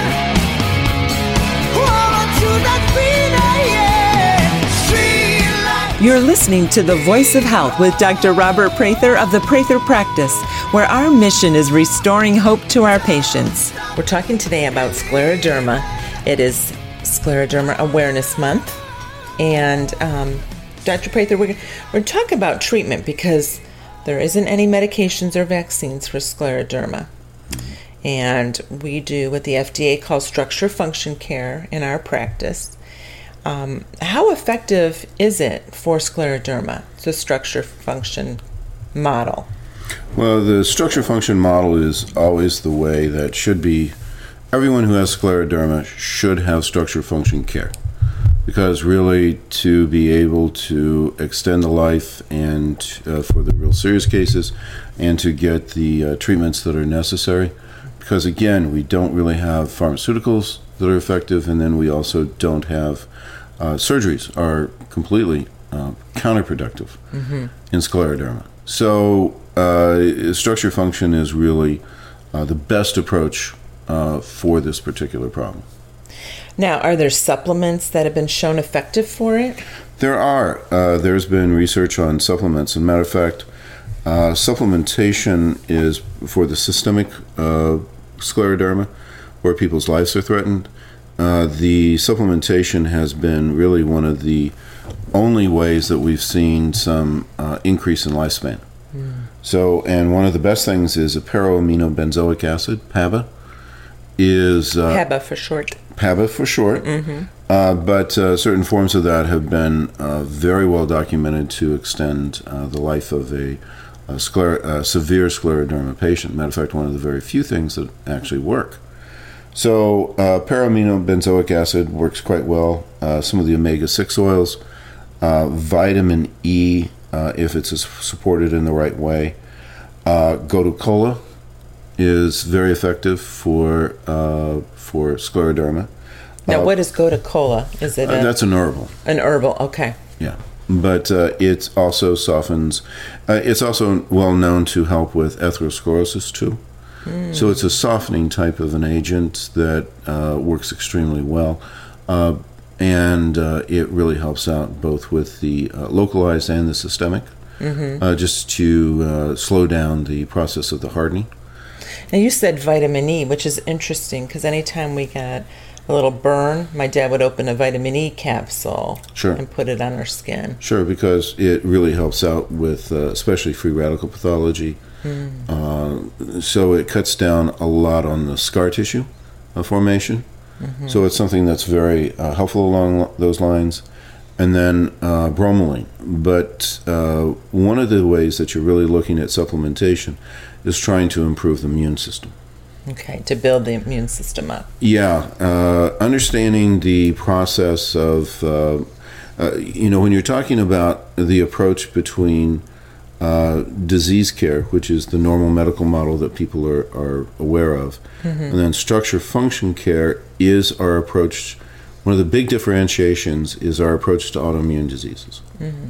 Hold to that freedom, yeah. Street light. You're listening to The Voice of Health with Doctor Robert Prather of the Prather Practice, where our mission is restoring hope to our patients. We're talking today about scleroderma. It is Scleroderma Awareness Month. And um, Doctor Prather, we're, we're talking about treatment because there isn't any medications or vaccines for scleroderma. And we do what the F D A calls structure function care in our practice. Um, how effective is it for scleroderma, the structure function model? Well, the structure function model is always the way that should be. Everyone who has scleroderma should have structure function care, because really to be able to extend the life and uh, for the real serious cases and to get the uh, treatments that are necessary, because again, we don't really have pharmaceuticals that are effective, and then we also don't have uh, surgeries are completely uh, counterproductive mm-hmm. in scleroderma. So uh, structure function is really uh, the best approach uh, for this particular problem. Now, are there supplements that have been shown effective for it? There are. Uh, there's been research on supplements. As a matter of fact, uh, supplementation is for the systemic uh, scleroderma, where people's lives are threatened. Uh, the supplementation has been really one of the only ways that we've seen some uh, increase in lifespan. Mm. So, and one of the best things is a para-aminobenzoic acid, P A B A, is... Uh, P A B A for short. P A B A for short. Mm-hmm. Uh, but uh, certain forms of that have been uh, very well documented to extend uh, the life of a, a, scler- a severe scleroderma patient. Matter of fact, one of the very few things that actually work. So uh, para-aminobenzoic acid works quite well. Uh, some of the omega six oils, uh, vitamin E, uh, if it's supported in the right way. Uh, Gotu kola is very effective for uh, for scleroderma. Now, uh, what is Gotu kola? Is it uh, a, that's an herbal? An herbal, okay. Yeah, but uh, it also softens. Uh, it's also well known to help with atherosclerosis too. Mm. So it's a softening type of an agent that uh, works extremely well, uh, and uh, it really helps out both with the uh, localized and the systemic, mm-hmm. uh, just to uh, slow down the process of the hardening. Now, you said vitamin E, which is interesting because anytime we get a little burn, my dad would open a vitamin E capsule sure. and put it on our skin. Sure, because it really helps out with uh, especially free radical pathology. Mm. Uh, so it cuts down a lot on the scar tissue uh, formation. Mm-hmm. So it's something that's very uh, helpful along those lines. And then uh, bromelain. But uh, one of the ways that you're really looking at supplementation is trying to improve the immune system. Okay, to build the immune system up. Yeah, uh, understanding the process of, uh, uh, you know, when you're talking about the approach between uh, disease care, which is the normal medical model that people are, are aware of, mm-hmm. and then structure function care is our approach. One of the big differentiations is our approach to autoimmune diseases. Mm-hmm.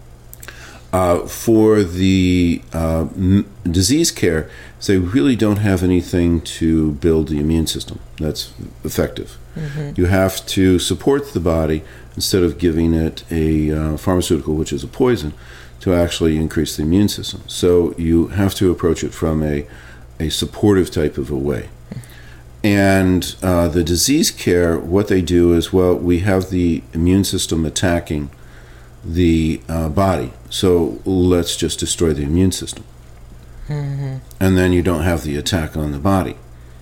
Uh, for the uh, m- disease care, they really don't have anything to build the immune system that's effective. Mm-hmm. You have to support the body instead of giving it a uh, pharmaceutical, which is a poison, to actually increase the immune system. So you have to approach it from a, a supportive type of a way. And uh, the disease care, what they do is, well, we have the immune system attacking the uh, body, so let's just destroy the immune system. Mm-hmm. And then you don't have the attack on the body.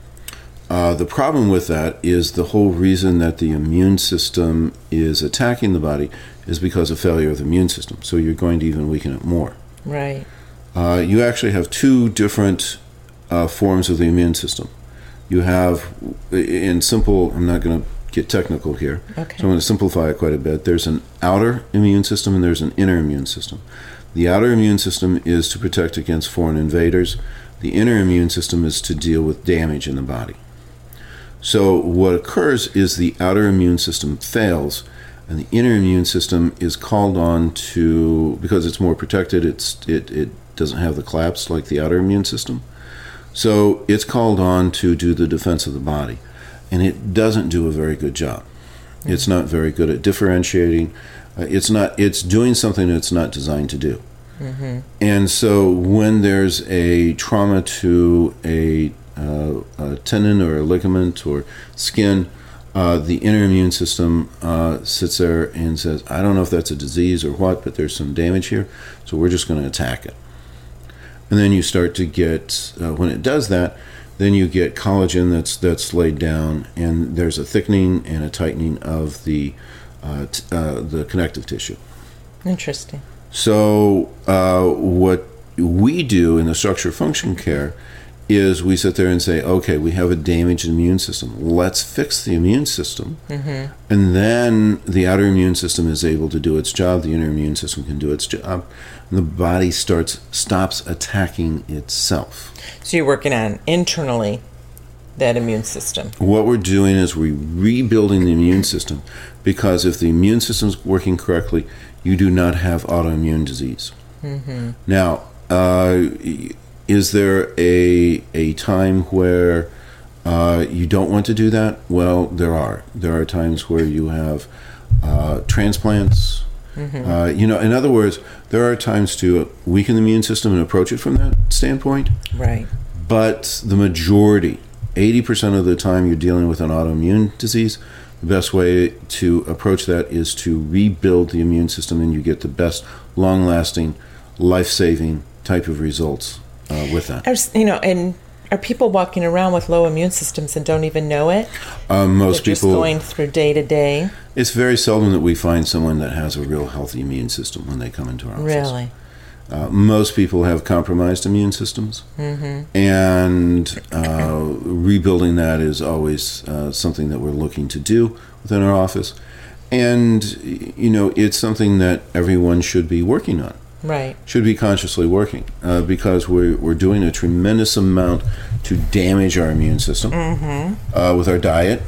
Uh, the problem with that is the whole reason that the immune system is attacking the body is because of failure of the immune system, so you're going to even weaken it more. Right. Uh, you actually have two different uh, forms of the immune system. You have, in simple, I'm not going to get technical here, okay. so I'm going to simplify it quite a bit. There's an outer immune system and there's an inner immune system. The outer immune system is to protect against foreign invaders. The inner immune system is to deal with damage in the body. So what occurs is the outer immune system fails and the inner immune system is called on to, because it's more protected, it's it, it doesn't have the collapse like the outer immune system. So it's called on to do the defense of the body. And it doesn't do a very good job. Mm-hmm. It's not very good at differentiating. Uh, it's not. It's doing something it's not designed to do. Mm-hmm. And so when there's a trauma to a, uh, a tendon or a ligament or skin, uh, the inner immune system uh, sits there and says, I don't know if that's a disease or what, but there's some damage here, so we're just going to attack it. And then you start to get, uh, when it does that, then you get collagen that's that's laid down, and there's a thickening and a tightening of the uh, t- uh, the connective tissue. Interesting. So uh, what we do in the structure function care is we sit there and say, okay, we have a damaged immune system. Let's fix the immune system, mm-hmm. and then the outer immune system is able to do its job. The inner immune system can do its job. And the body starts stops attacking itself. So you're working on internally that immune system. What we're doing is we're rebuilding the immune system, because if the immune system's working correctly, you do not have autoimmune disease. Mm-hmm. Now, uh, is there a a time where uh, you don't want to do that? Well, there are. There are times where you have uh, transplants. Mm-hmm. Uh, you know, in other words, there are times to weaken the immune system and approach it from that standpoint. Right. But the majority, eighty percent of the time you're dealing with an autoimmune disease, the best way to approach that is to rebuild the immune system, and you get the best long-lasting, life-saving type of results uh, with that. Are, you know, and are people walking around with low immune systems and don't even know it? Um, most They're people just going through day to day. It's very seldom that we find someone that has a real healthy immune system when they come into our office. Really? Uh, most people have compromised immune systems, mm-hmm. and uh, rebuilding that is always uh, something that we're looking to do within our office. And, you know, it's something that everyone should be working on. Right. Should be consciously working, uh, because we're, we're doing a tremendous amount to damage our immune system mm-hmm. uh, with our diet,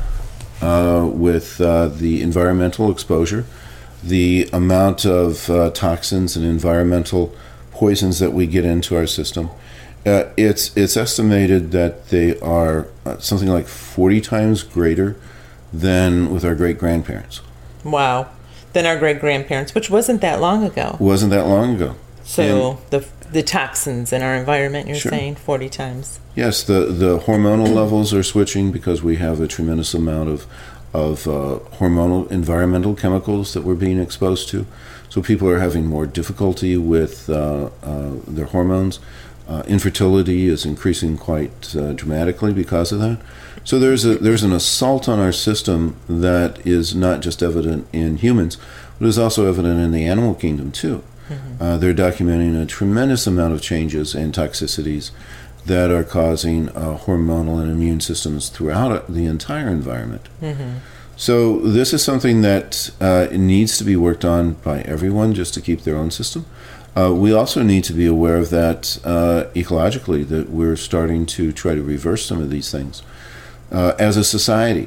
uh, with uh, the environmental exposure, the amount of uh, toxins and environmental poisons that we get into our system. Uh, it's it's estimated that they are uh, something like forty times greater than with our great-grandparents. Wow. Than our great-grandparents, which wasn't that long ago. Wasn't that long ago. So and the the toxins in our environment, you're sure. saying forty times. Yes, the, the hormonal levels are switching because we have a tremendous amount of of uh, hormonal environmental chemicals that we're being exposed to. So people are having more difficulty with uh, uh, their hormones. Uh, infertility is increasing quite uh, dramatically because of that. So there's a there's an assault on our system that is not just evident in humans, but is also evident in the animal kingdom too. Mm-hmm. Uh, they're documenting a tremendous amount of changes and toxicities that are causing uh, hormonal and immune systems throughout the entire environment. Mm-hmm. So this is something that uh, needs to be worked on by everyone just to keep their own system. Uh, we also need to be aware of that uh, ecologically, that we're starting to try to reverse some of these things uh, as a society.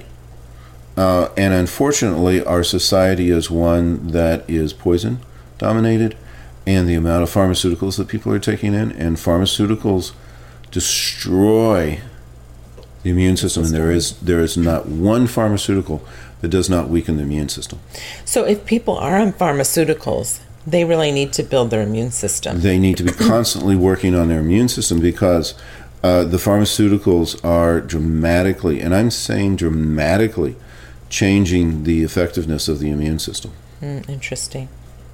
Uh, and unfortunately, our society is one that is poison dominated, and the amount of pharmaceuticals that people are taking in, and pharmaceuticals destroy the immune system, and there is there is not one pharmaceutical that does not weaken the immune system. So if people are on pharmaceuticals, they really need to build their immune system. They need to be constantly working on their immune system, because uh, the pharmaceuticals are dramatically, and I'm saying dramatically, changing the effectiveness of the immune system. Mm, interesting.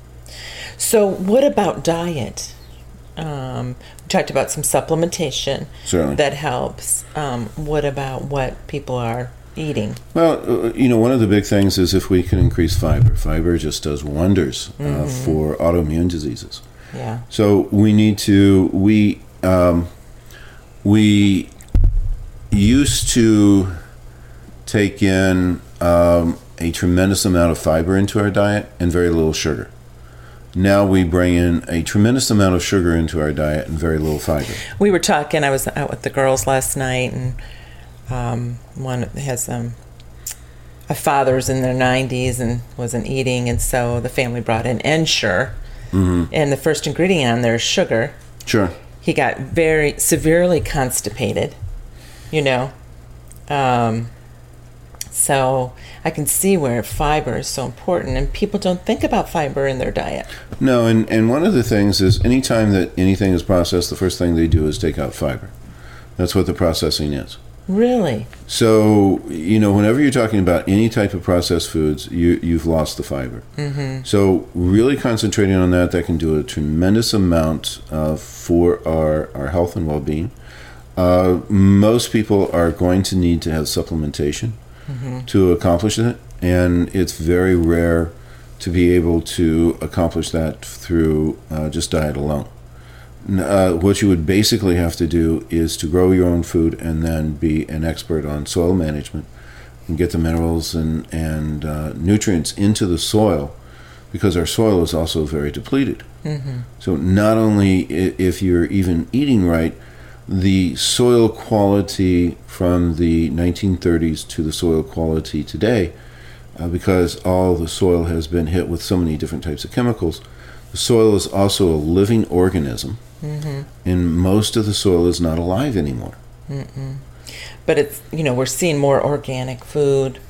So what about diet? Um, we talked about some supplementation Certainly. that helps. Um, what about what people are eating? Well, uh, you know, one of the big things is if we can increase fiber. Fiber just does wonders mm-hmm. uh, for autoimmune diseases. Yeah. So we need to, we, um, we used to take in um, a tremendous amount of fiber into our diet and very little sugar. Now we bring in a tremendous amount of sugar into our diet and very little fiber. We were talking, I was out with the girls last night, and um, one has um, a father's in their nineties and wasn't eating, and so the family brought in Ensure, mm-hmm. and the first ingredient on there is sugar. Sure. He got very severely constipated, you know. Um, so I can see where fiber is so important, and people don't think about fiber in their diet. No, and, and one of the things is anytime that anything is processed, the first thing they do is take out fiber. That's what the processing is. Really? So, you know, whenever you're talking about any type of processed foods, you, you've lost the fiber. Mm-hmm. So really concentrating on that, that can do a tremendous amount uh, for our, our health and well-being. Uh, most people are going to need to have supplementation mm-hmm. to accomplish it, and it's very rare to be able to accomplish that through uh, just diet alone. Uh, what you would basically have to do is to grow your own food and then be an expert on soil management and get the minerals and, and uh, nutrients into the soil, because our soil is also very depleted. Mm-hmm. So not only if you're even eating right, the soil quality from the nineteen thirties to the soil quality today, uh, because all the soil has been hit with so many different types of chemicals, the soil is also a living organism. Mm-hmm. And most of the soil is not alive anymore. Mm-mm. But it's, you know, we're seeing more organic food.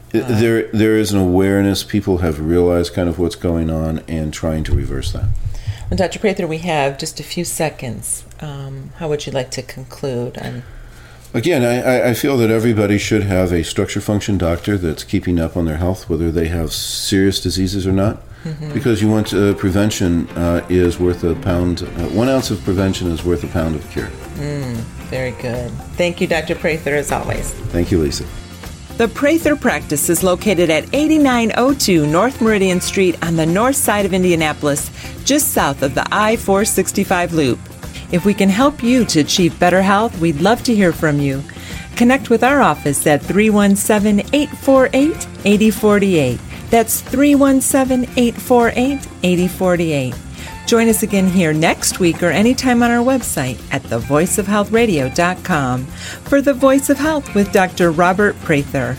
Uh, there, there is an awareness. People have realized kind of what's going on and trying to reverse that. Well, Doctor Prather, we have just a few seconds. Um, how would you like to conclude on? Again, I, I feel that everybody should have a structure function doctor that's keeping up on their health, whether they have serious diseases or not. Mm-hmm. Because you want uh, prevention uh, is worth a pound. Uh, one ounce of prevention is worth a pound of cure. Mm, very good. Thank you, Doctor Prather, as always. Thank you, Lisa. The Prather Practice is located at eighty-nine oh two North Meridian Street on the north side of Indianapolis, just south of the I four sixty-five loop. If we can help you to achieve better health, we'd love to hear from you. Connect with our office at three one seven, eight four eight, eight oh four eight. That's three one seven, eight four eight, eight oh four eight. Join us again here next week or anytime on our website at the voice of health radio dot com for The Voice of Health with Doctor Robert Prather.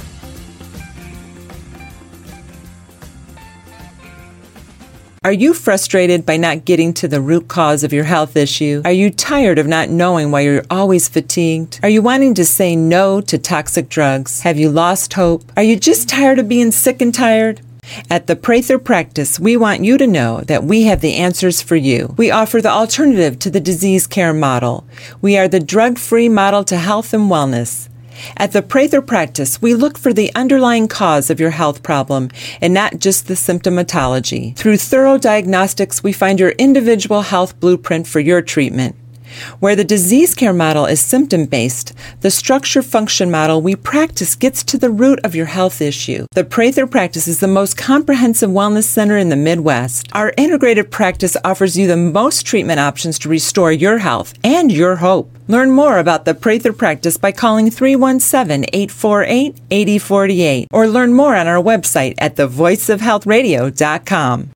Are you frustrated by not getting to the root cause of your health issue? Are you tired of not knowing why you're always fatigued? Are you wanting to say no to toxic drugs? Have you lost hope? Are you just tired of being sick and tired? At the Prather Practice, we want you to know that we have the answers for you. We offer the alternative to the disease care model. We are the drug-free model to health and wellness. At the Prather Practice, we look for the underlying cause of your health problem and not just the symptomatology. Through thorough diagnostics, we find your individual health blueprint for your treatment. Where the disease care model is symptom-based, the structure-function model we practice gets to the root of your health issue. The Prather Practice is the most comprehensive wellness center in the Midwest. Our integrated practice offers you the most treatment options to restore your health and your hope. Learn more about the Prather Practice by calling three one seven, eight four eight, eight oh four eight or learn more on our website at the voice of health radio dot com.